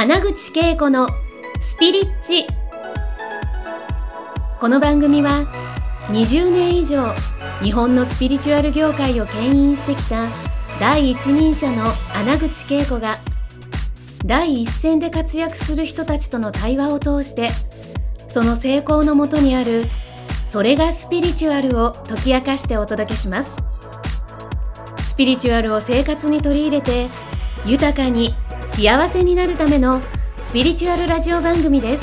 穴口恵子のスピリッチ。この番組は20年以上日本のスピリチュアル業界を牽引してきた第一人者の穴口恵子が第一線で活躍する人たちとの対話を通して、その成功のもとにあるそれがスピリチュアルを解き明かしてお届けします。スピリチュアルを生活に取り入れて豊かに幸せになるためのスピリチュアルラジオ番組です。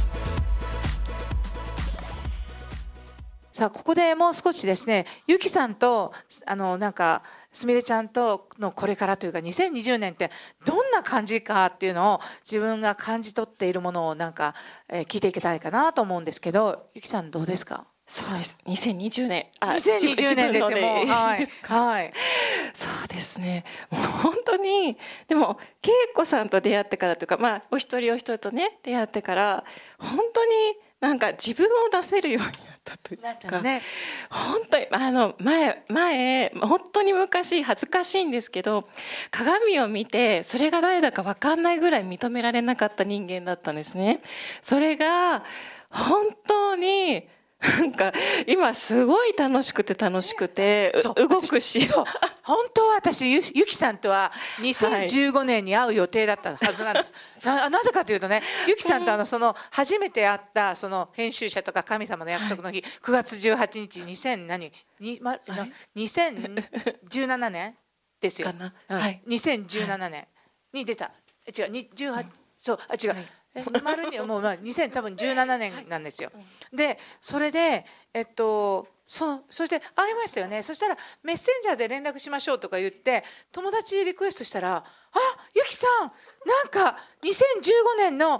さあ、ここでもう少しですね、ゆきさんとすみれちゃんとのこれからというか2020年ってどんな感じかっていうのを自分が感じ取っているものを聞いていきたいかなと思うんですけど、ゆきさんどうですか？ そうです。2020年。 2020年ですよ。もうはい。 そうですね。もう本当にでも恵子さんと出会ってからというか、お一人お一人とね出会ってから本当に自分を出せるようになったというか、 ね、 本当に前本当に昔恥ずかしいんですけど、鏡を見てそれが誰だか分かんないぐらい認められなかった人間だったんですね。それが本当に今すごい楽しくて動くし、 本当は私ゆきさんとは2015年に会う予定だったはずなんです、なぜかというとね、ゆきさんとその初めて会ったその編集者とか神様の約束の日、9月18日2017年ですよ。2017年に出た。違う18そう違う、丸にもう2017年なんですよ。でそれでそれで会いましたよね。そしたらメッセンジャーで連絡しましょうとか言って友達にリクエストしたら、あ、ゆきさん2015年の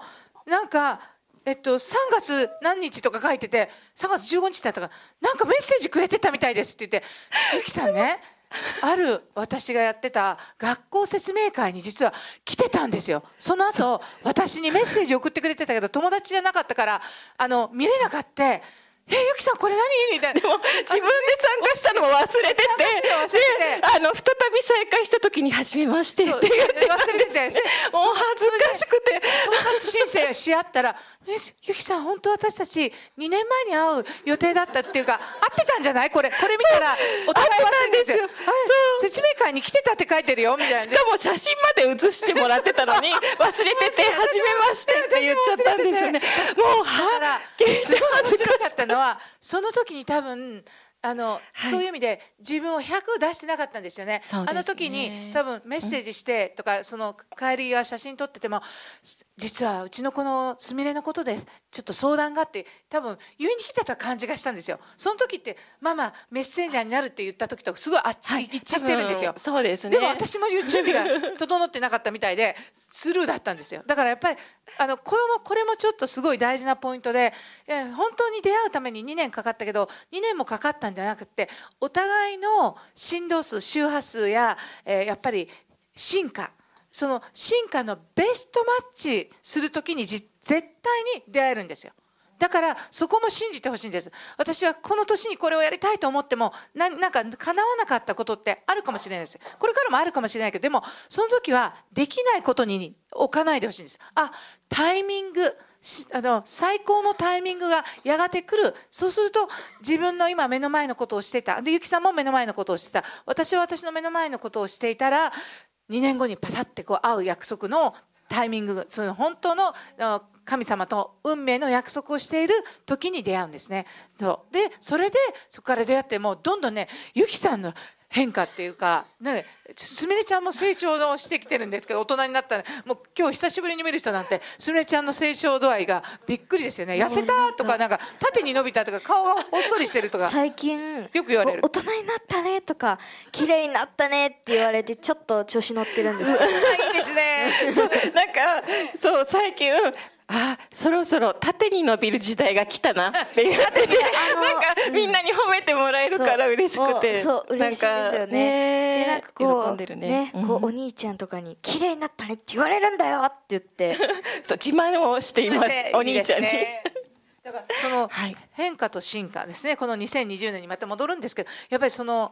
3月何日とか書いてて、3月15日だったからメッセージくれてたみたいですって言って、ゆきさんねある私がやってた学校説明会に実は来てたんですよ。その後私にメッセージ送ってくれてたけど友達じゃなかったから見れなかった。ゆきさんこれ何みたいな。 でも自分で参加したのも忘れてて、再び再会した時に初めましてって言って忘れてて、 もう恥ずかしくて友達申請し合ったら、ゆきさん本当私たち2年前に会う予定だったっていうか、会ってたんじゃない？これ見たらお互い忘れてて、説明会に来てたって書いてるよみたいな。 しかも写真まで写してもらってたのに忘れてて初めましてって言っちゃったんですよね。もう面白かったのはその時に多分そういう意味で自分を100出してなかったんですよね。あの時に多分メッセージしてとか、その帰りは写真撮ってても、実はうちの子のすみれのことでちょっと相談があって多分言いに来てた感じがしたんですよ。その時ってママメッセンジャーになるって言った時とすごい一致してるんですよ。 そうですね。 でも私も準備が整ってなかったみたいでスルーだったんですよ。だからやっぱりこれもちょっとすごい大事なポイントで、本当に出会うために2年かかったけど2年もかかったんじゃなくて、お互いの振動数周波数や、やっぱりその進化のベストマッチする時に絶対に出会えるんですよ。だからそこも信じてほしいんです。私はこの年にこれをやりたいと思っても叶わなかったことってあるかもしれないです。これからもあるかもしれないけど、でもその時はできないことに置かないでほしいんです。タイミング、最高のタイミングがやがて来る。そうすると自分の今目の前のことをしてた。でゆきさんも目の前のことをしてた。私は私の目の前のことをしていたら2年後にパタッて会う約束のタイミング、その本当の神様と運命の約束をしている時に出会うんですね。でそれでそこから出会ってもうどんどんね、ゆきさんの変化っていうか、すみれちゃんも成長してきてるんですけど、大人になったらもう今日久しぶりに見る人なんてすみれちゃんの成長度合いがびっくりですよね。痩せたとか縦に伸びたとか顔がほっそりしてるとか最近よく言われる。 大人になったねとか綺麗になったねって言われてちょっと調子乗ってるんですけどいいですね。 そう最近そろそろ縦に伸びる時代が来たなって言っててみんなに褒めてもらえるから嬉しくて、 そう嬉しいですよね。で喜んでるね。 お兄ちゃんとかに綺麗になったねって言われるんだよって言ってそう自慢をしています、お兄ちゃんに。 だからその変化と進化ですね。この2020年にまた戻るんですけど、やっぱりその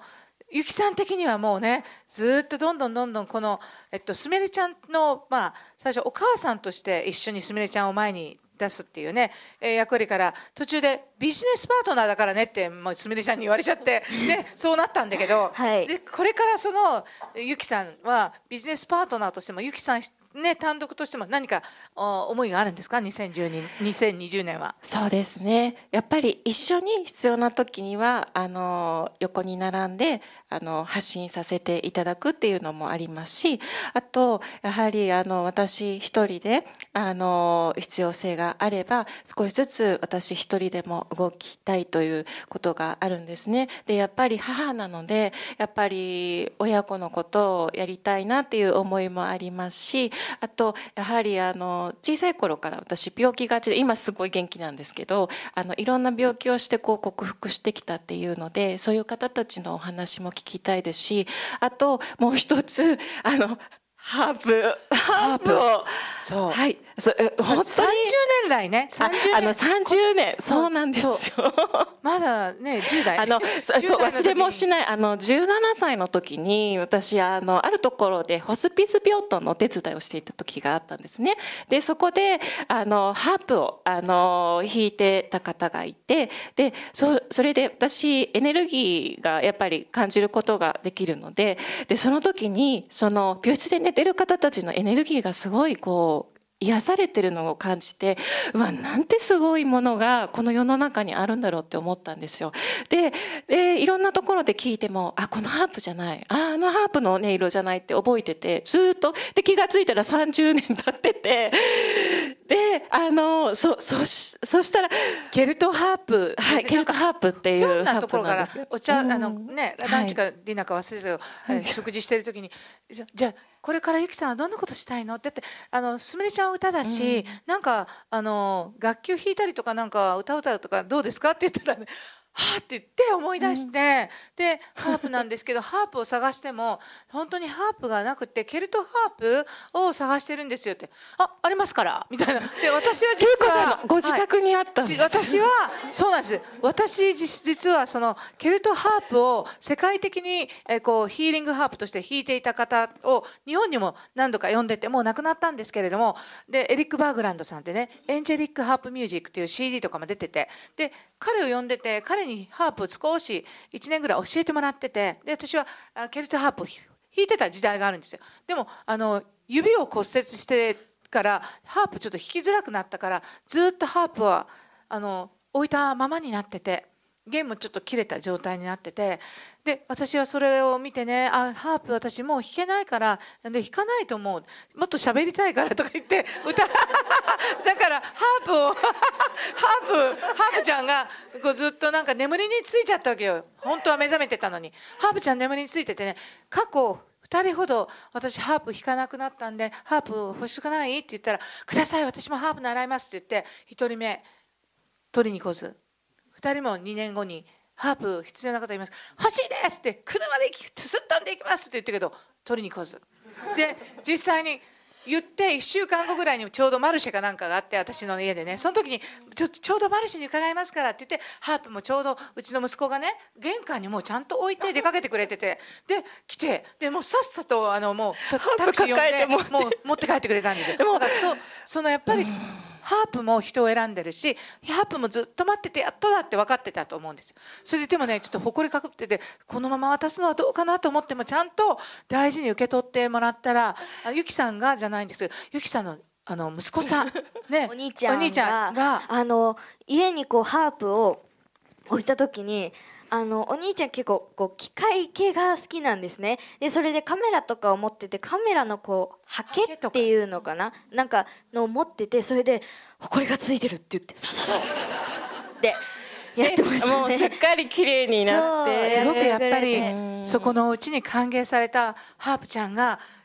ゆきさん的にはもうねずっとどんどんこの、すみれちゃんの、最初お母さんとして一緒にすみれちゃんを前に出すっていうね、役割から途中でビジネスパートナーだからねってもうすみれちゃんに言われちゃってねそうなったんだけど、でこれからそのゆきさんはビジネスパートナーとしてもゆきさんね、単独としても何か思いがあるんですか2020年は。 そうですね、やっぱり一緒に必要な時には横に並んで発信させていただくっていうのもありますし、あとやはり私一人で必要性があれば少しずつ私一人でも動きたいということがあるんですね。でやっぱり母なのでやっぱり親子のことをやりたいなっていう思いもありますし、あとやはり小さい頃から私病気がちで今すごい元気なんですけどいろんな病気をして克服してきたっていうのでそういう方たちのお話も聞きたいですし、あともう一つハープをそう、 はい、本当に 30年来ね 30年そうなんですよ。 まだね10代そう忘れもしない17歳の時に私あるところでホスピス病棟のお手伝いをしていた時があったんですね。でそこでハープを弾いてた方がいて、でそれで私エネルギーがやっぱり感じることができるので、その時にその病室で寝てる方たちのエネルギーがすごい癒されてるのを感じて、うわなんてすごいものがこの世の中にあるんだろうって思ったんですよ。でいろんなところで聞いてもこのハープじゃない、ハープの音色じゃないって覚えてて、ずっとで気がついたら30年経ってて、でそしたらケルトハープ、 ケルトハープっていうハープなんですけど、 お茶ランチかディナーか忘れたけど、食事してる時にじゃあこれからゆきさんはどんなことしたいのって言ってすみれちゃんは歌だし、なんか楽器を弾いたりとかなんか歌うとかどうですかって言ったらね、はあって言って思い出して、でハープなんですけどハープを探しても本当にハープがなくてケルトハープを探してるんですよって、ありますからみたいな。で私は実はご自宅にあったんです、 私はそうなんです。私実はそのケルトハープを世界的にヒーリングハープとして弾いていた方を日本にも何度か呼んでて、もう亡くなったんですけれども、でエリック・バーグランドさんってね、エンジェリック・ハープ・ミュージックっていう CD とかも出てて、で彼を呼んでて彼にハープを少し1年ぐらい教えてもらってて、で私はケルトハープを弾いてた時代があるんですよ。でも指を骨折してからハープちょっと弾きづらくなったからずっとハープは置いたままになってて、弦もちょっと切れた状態になってて、で私はそれを見てね、ハープ私もう弾けないからで弾かないと思う、もっと喋りたいからとか言ってだからハープちゃんがずっとなんか眠りについちゃったわけよ。本当は目覚めてたのにハープちゃん眠りについててね、過去2人ほど私ハープ弾かなくなったんでハープ欲しくないって言ったら、ください私もハープ習いますって言って1人目取りに来ず、2人も2年後にハープ必要な方います、欲しいですって車ですっ飛んでいきますって言ったけど取りに来ずで、実際に言って1週間後ぐらいにちょうどマルシェかなんかがあって、私の家でね、その時にちょうどマルシェに伺いますからって言ってハープもちょうどうちの息子がね玄関にもうちゃんと置いて出かけてくれてて、で来て、でもうさっさともうタクシー呼んでもう持って帰ってくれたんですよ。だからそのやっぱりハープも人を選んでるし、ハープもずっと待っててやっとだって分かってたと思うんですよ。それでもねちょっと誇りかぶっててこのまま渡すのはどうかなと思ってもちゃんと大事に受け取ってもらったら、ゆきさんがじゃないんですけどゆきさんの息子さんねお兄ちゃんが家にハープを置いた時にお兄ちゃん結構機械系が好きなんですね。でそれでカメラとかを持ってて、カメラのハケっていうのかな、なんかのを持ってて、それでこれがついてるって言ってササササササってやってましたね。 もうすっかり綺麗になって、 すごくやっぱりそこのうちに歓迎されたハープちゃんが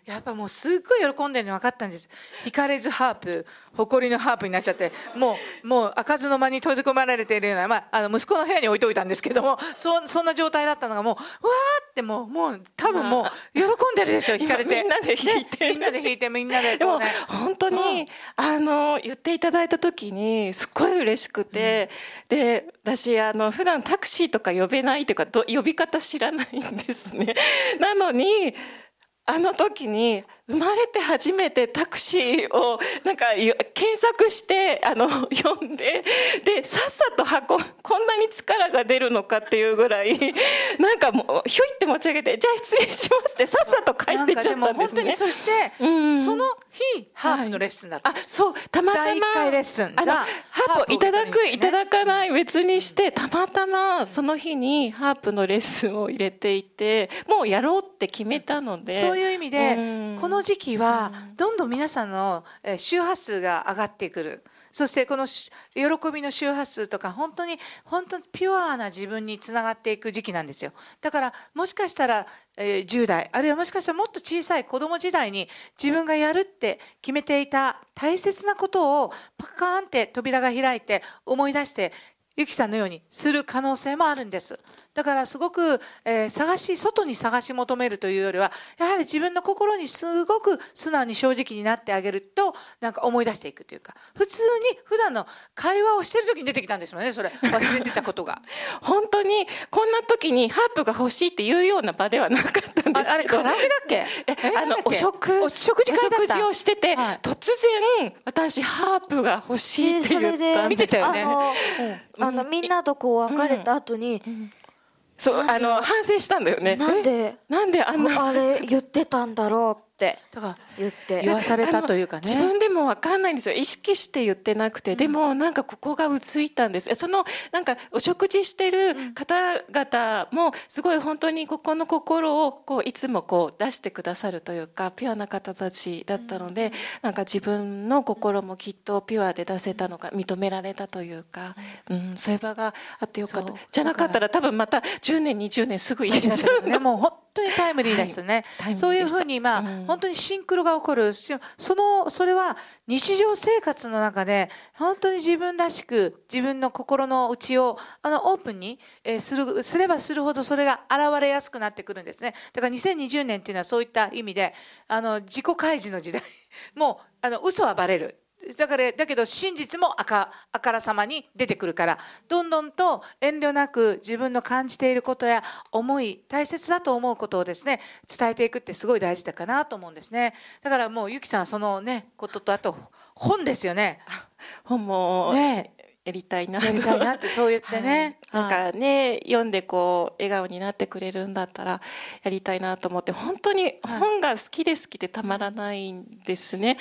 やっぱもうすっごい喜んでるの分かったんです。弾かれずハープ、誇りのハープになっちゃって、もう開かずの間に閉じ込められているような、息子の部屋に置いといたんですけども、そんな状態だったのが、もうわーってもう多分もう喜んでるでしょ、弾かれて。 みんなで弾いて、 みんなで弾いて、みんなででもこうね。 本当に、言っていただいた時にすっごい嬉しくて、で私普段タクシーとか呼べないというか呼び方知らないんですね。なのにあの時に生まれて初めてタクシーをなんか検索して呼んで、でさっさとこんなに力が出るのかっていうぐらいなんかもうひょいって持ち上げて、じゃあ失礼しますってさっさと帰ってちゃったんですね。 なんかでも本当にそして、その日ハープのレッスンだった、 はい、そうたまたま第1回レッスンがハープをいただくいただかない別にして、たまたまその日にハープのレッスンを入れていて、もうやろうって決めたので、 そういう意味で、この時期はどんどん皆さんの周波数が上がってくる。そしてこの喜びの周波数とか本当にピュアな自分につながっていく時期なんですよ。だからもしかしたら10代、あるいはもしかしたらもっと小さい子供時代に自分がやるって決めていた大切なことをパカーンって扉が開いて思い出して、ゆきさんのようにする可能性もあるんです。だからすごく、外に探し求めるというよりは、やはり自分の心にすごく素直に正直になってあげると、なんか思い出していくというか、普段の会話をしてる時に出てきたんですもんね、それ忘れてたことが。 本当にこんな時にハープが欲しいっていうような場ではなかったんですけど、 あれカラオケだっけ？ お食事をしてて、はい、突然私ハープが欲しいって言ったんです。 見てたよね。 みんなとこう別れた後に、 そう反省したんだよね。 なんであれ言ってたんだろうってだから言わされたというかね。 自分でも分かんないんですよ。意識して言ってなくて、でもなんかここがうついたんです。そのなんかお食事してる方々もすごい本当にここの心をこういつもこう出してくださるというか、ピュアな方たちだったので、なんか自分の心もきっとピュアで出せたのが認められたというか、そういう場があってよかった。じゃなかったら多分また10年20年すぐ入れちゃうね。もう本当にタイムリーですね。そういうふうに本当にシンクロが起こる。それは日常生活の中で本当に自分らしく自分の心の内をオープンにすればするほどそれが現れやすくなってくるんですね。だから2020年っていうのはそういった意味で自己開示の時代もう嘘はバレる。だけど真実もあからさまに出てくるから、どんどんと遠慮なく自分の感じていることや思い、大切だと思うことをですね伝えていくってすごい大事だかなと思うんですね。だからもうゆきさんはそのねことと、あと本ですよね。 本もねやりたいなってそう言ってね、 なんかね読んでこう笑顔になってくれるんだったらやりたいなと思って、本当に本が好きでたまらないんですね。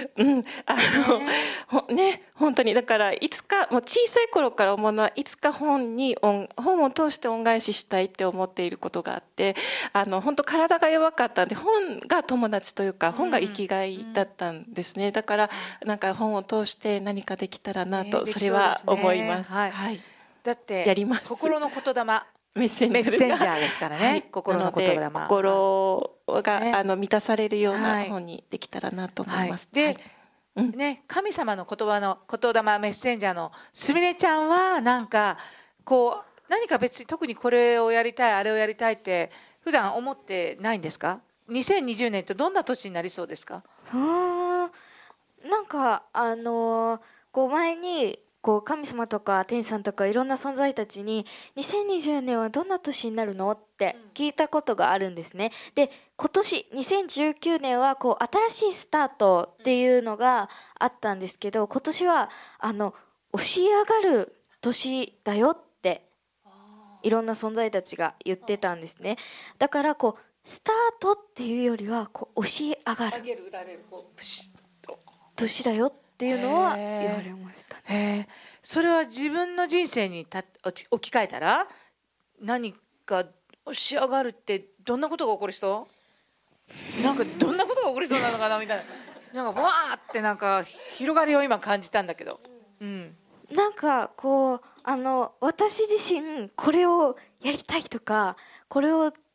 本当にだからいつかもう小さい頃から思うのは、いつか本を通して恩返ししたいって思っていることがあって、本当体が弱かったんで本が友達というか本が生きがいだったんですね。だからなんか本を通して何かできたらなと、それは思います。 はい、だってやります。 心の言霊メッセンジャーですからね、はい、心の言霊、 心が、満たされるような本にできたらなと思います。 で、神様の言霊メッセンジャーのすみれちゃんは何か別に特にこれをやりたいあれをやりたいって普段思ってないんですか？2020年ってどんな年になりそうですか？ なんか前に神様とか天使さんとかいろんな存在たちに2020年はどんな年になるのって聞いたことがあるんですね。で今年2019年は新しいスタートっていうのがあったんですけど、今年は押し上がる年だよっていろんな存在たちが言ってたんですね。だからスタートっていうよりは押し上がる年だよっていうのは言われましたね。 それは自分の人生に置き換えたら何か押し上がるってどんなことが起こりそう？なんかどんなことが起こりそうなのかなみたいな、なんかわーってなんか広がりを今感じたんだけど、 なんか私自身これをやりたいとかこれを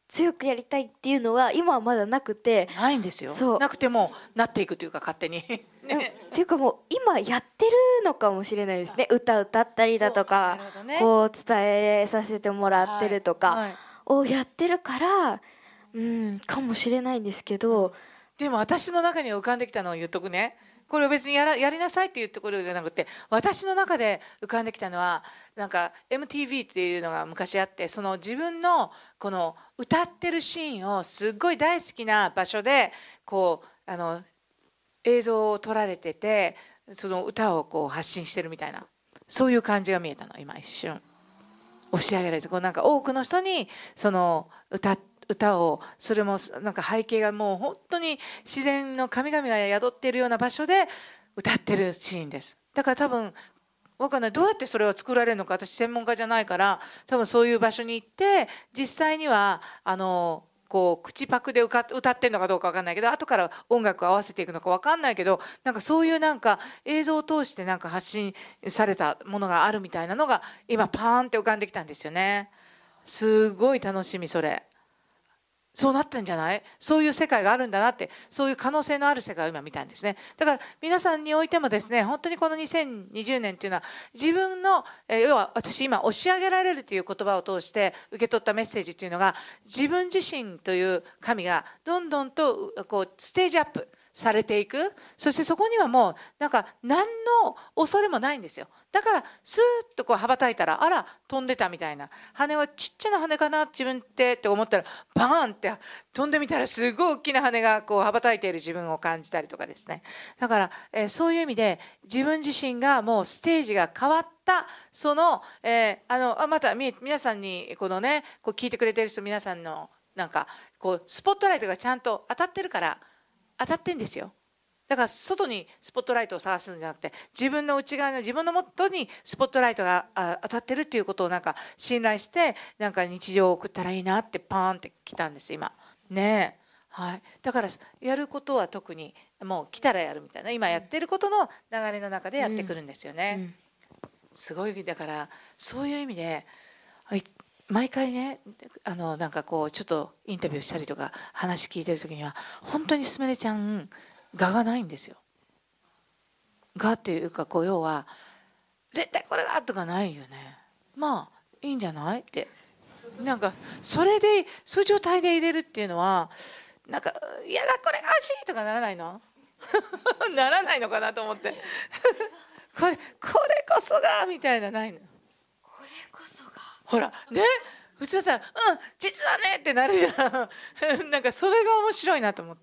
強くやりたいっていうのは今はまだなくて、 ないんですよ。 そうなくてもなっていくというか勝手にっていうかもう今やってるのかもしれないですね。歌ったりだとか、 ね、 こう伝えさせてもらってるとかをやってるから、かもしれないんですけど、 でも私の中に浮かんできたのを言っとくね。これを別にやりなさいって言ってくるんじゃなくて、私の中で浮かんできたのはなんか MTV っていうのが昔あって、その自分のこの歌ってるシーンをすっごい大好きな場所でこう映像を撮られてて、その歌をこう発信してるみたいな、そういう感じが見えたの今一瞬。押し上げられて、こうなんか多くの人にその歌を、それもなんか背景がもう本当に自然の神々が宿っているような場所で歌ってるシーンです。だから多分分かんない、どうやってそれは作られるのか、私専門家じゃないから、多分そういう場所に行って実際にはこう口パクで歌ってるのかどうか分かんないけど、後から音楽を合わせていくのか分かんないけど、なんかそういうなんか映像を通してなんか発信されたものがあるみたいなのが今パーンって浮かんできたんですよね。すごい楽しみ。それそうなってんじゃない？そういう世界があるんだなって、そういう可能性のある世界を今見たんですね。だから皆さんにおいてもですね、本当にこの2020年っていうのは自分の、要は私今押し上げられるという言葉を通して受け取ったメッセージっていうのが、自分自身という神がどんどんとこうステージアップされていく。そしてそこにはもうなんか何の恐れもないんですよ。だからスーッとこう羽ばたいたら、あら飛んでたみたいな、羽はちっちゃな羽かな自分って思ったらバーンって飛んでみたらすごい大きな羽がこう羽ばたいている自分を感じたりとかですね。だから、そういう意味で自分自身がもうステージが変わった、その、また皆さんにこのねこう聞いてくれてる人皆さんのなんかこうスポットライトがちゃんと当たってるから、当たってんですよ。だから外にスポットライトを探すんじゃなくて、自分の内側の自分のもとにスポットライトが当たってるっていうことをなんか信頼して、なんか日常を送ったらいいなってパーンって来たんです今ね。はい、だからやることは特にもう来たらやるみたいな、今やってることの流れの中でやってくるんですよね。すごい。だからそういう意味で毎回ねなんかこうちょっとインタビューしたりとか話聞いてる時には本当にすみれちゃん我がないんですよ。我っていうかこう要は絶対これだとかないよね。まあいいんじゃないってなんかそういう状態で入れるっていうのはなんかいやだこれが欲しいとかならないのならないのかなと思ってこれこそがみたいなないの。 これこそがほらね、普通だったら実はねってなるじゃんなんかそれが面白いなと思って。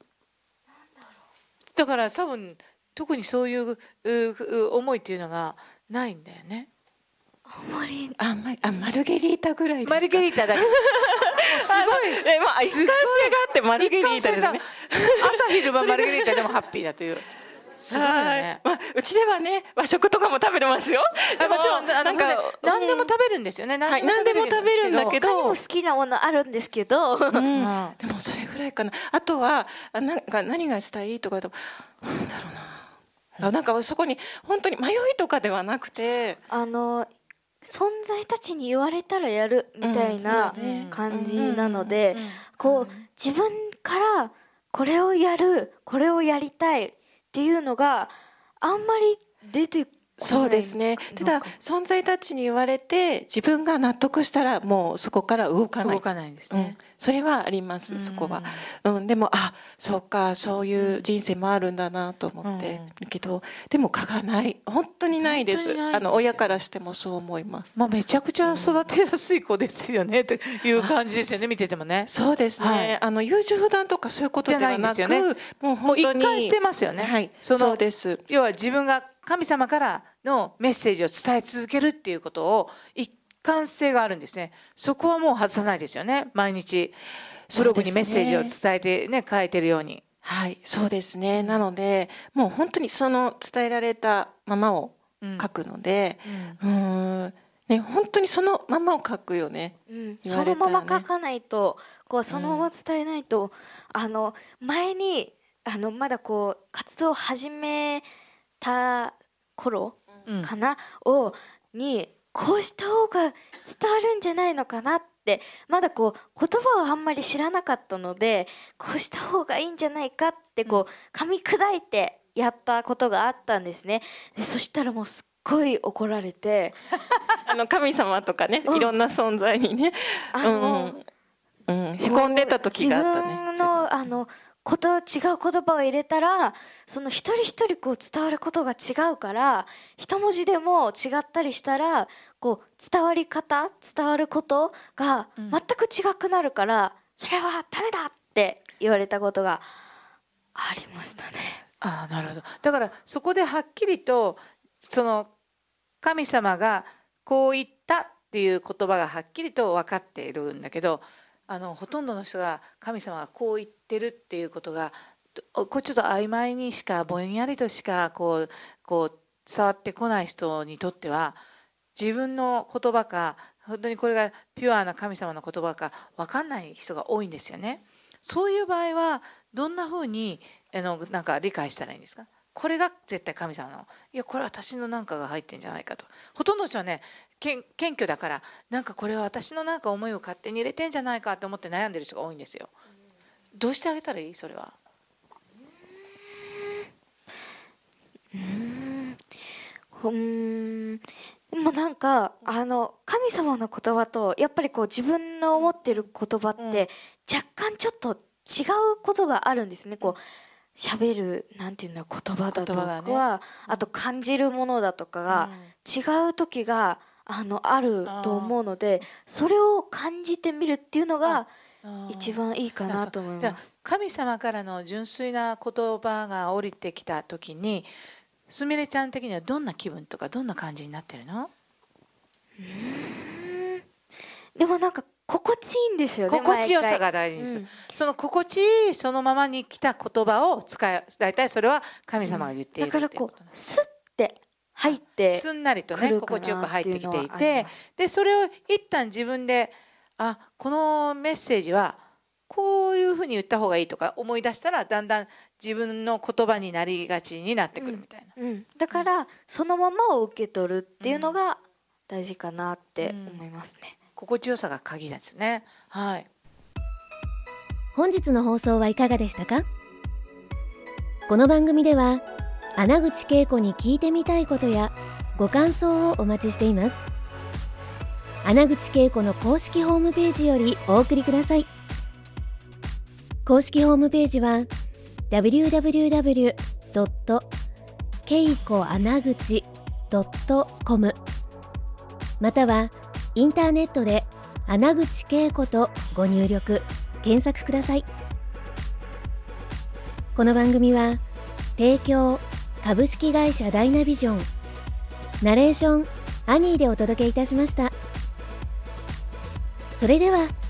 だから多分特にそういう思いっていうのがないんだよね。 マルゲリータぐらいですか。 マルゲリータだけすごい一貫性があってマルゲリータですね。 朝昼晩マルゲリータでもハッピーだという。すごいよね。 うちではね和食とかも食べてますよ。 もちろん何でも食べるんですよね。 何でも食べるんだけど、 他にも好きなものあるんですけど、 でもそれぐらいかな。あとはなんか何がしたいとかなんだろうな。なんかそこに本当に迷いとかではなくて、 存在たちに言われたらやるみたいな感じなので、こう自分からこれをやる、これをやりたいっていうのがあんまり出てこない。 そうですね。ただ存在たちに言われて自分が納得したらもうそこから動かないんですね。 それはあります。そこは、でもそうか、そういう人生もあるんだなと思ってるけど、でも蚊がない、本当にないです。親からしてもそう思います。 めちゃくちゃ育てやすい子ですよねという感じですよね、見ててもね。 そうですね。優柔不断とかそういうことではなく、 もう本当に一貫してますよね。 はい、そうです。 要は自分が神様からのメッセージを伝え続けるっていうことを一貫性があるんですね。そこはもう外さないですよね。毎日ブログにメッセージを伝えてね、書いてるように。 はい、そうですね。なのでもう本当にその伝えられたままを書くので、ね、本当にそのままを書くよね。 そのまま書かないと、こうそのまま伝えないと、前にまだこう活動を始めた頃かな、にこうした方が伝わるんじゃないのかなっってまだこう言葉をあんまり知らなかったので、こうした方がいいんじゃないかってこう噛み砕いてやったことがあったんですね。でそしたらもうすっごい怒られて神様とかね、いろんな存在にね、へこんでた時があったね。 自分の違う言葉を入れたら、その一人一人こう伝わることが違うから、一文字でも違ったりしたらこう伝わり方、伝わることが全く違くなるから、それはダメだって言われたことがありましたね。 ああ、なるほど。だからそこではっきりとその神様がこう言ったっていう言葉がはっきりと分かっているんだけど、ほとんどの人が神様がこう言ってるっていうことがこうちょっと曖昧にしか、ぼんやりとしかこう伝わってこない人にとっては、自分の言葉か本当にこれがピュアな神様の言葉か分かんない人が多いんですよね。そういう場合はどんなふうになんか理解したらいいんですか？これが絶対神様の、いやこれは私のなんかが入ってんじゃないかと。ほとんどの人はね、謙虚だから、なんかこれは私のなんか思いを勝手に入れてんじゃないかと思って悩んでる人が多いんですよ。どうしてあげたらいい？それは。 でもなんか神様の言葉とやっぱりこう自分の思ってる言葉って若干ちょっと違うことがあるんですね。こう喋るなんていうの言葉だとか、ね、あと感じるものだとかが違う時があると思うので、それを感じてみるっていうのが一番いいかなと思います。 じゃあ神様からの純粋な言葉が降りてきた時に、すみれちゃん的にはどんな気分とかどんな感じになってるの？ でもなんか心地いいんですよね。 心地よさが大事です、その心地いいそのままに来た言葉を使い、大体それは神様が言っている、 だからこうスッて入ってすんなりとね、心地よく入ってきていて、でそれを一旦自分でこのメッセージはこういうふうに言った方がいいとか思い出したら、だんだん自分の言葉になりがちになってくるみたいな、 だからそのままを受け取るっていうのが大事かなって思いますね。 心地よさが鍵ですね。はい。 本日の放送はいかがでしたか？この番組では穴口恵子に聞いてみたいことやご感想をお待ちしています。穴口恵子の公式ホームページよりお送りください。公式ホームページは www.keikoanaguchi.com またはインターネットで穴口恵子とご入力検索ください。この番組は提供株式会社ダイナビジョン、ナレーションアニーでお届けいたしました。それでは